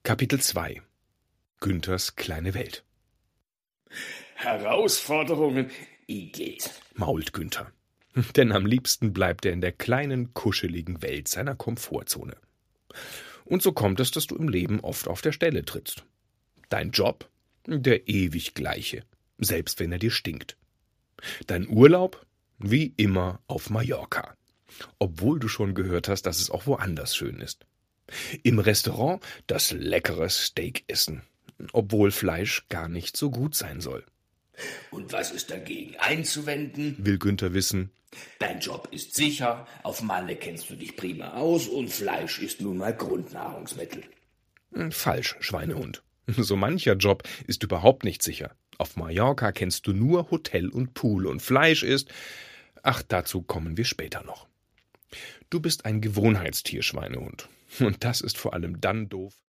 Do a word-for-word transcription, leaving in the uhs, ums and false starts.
Kapitel zwei: Günthers kleine Welt. Herausforderungen, Igitt, Mault Günther. Denn am liebsten bleibt er in der kleinen, kuscheligen Welt seiner Komfortzone. Und so kommt es, dass du im Leben oft auf der Stelle trittst. Dein Job? Der ewig gleiche, selbst wenn er dir stinkt. Dein Urlaub? Wie immer auf Mallorca. Obwohl du schon gehört hast, dass es auch woanders schön ist. Im Restaurant das leckere Steak essen, obwohl Fleisch gar nicht so gut sein soll. Und was ist dagegen einzuwenden? Will Günther wissen. Dein Job ist sicher, auf Malle kennst du dich prima aus und Fleisch ist nun mal Grundnahrungsmittel. Falsch, Schweinehund. So mancher Job ist überhaupt nicht sicher. Auf Mallorca kennst du nur Hotel und Pool und Fleisch ist... Ach, dazu kommen wir später noch. Du bist ein Gewohnheitstier, Schweinehund. Und das ist vor allem dann doof,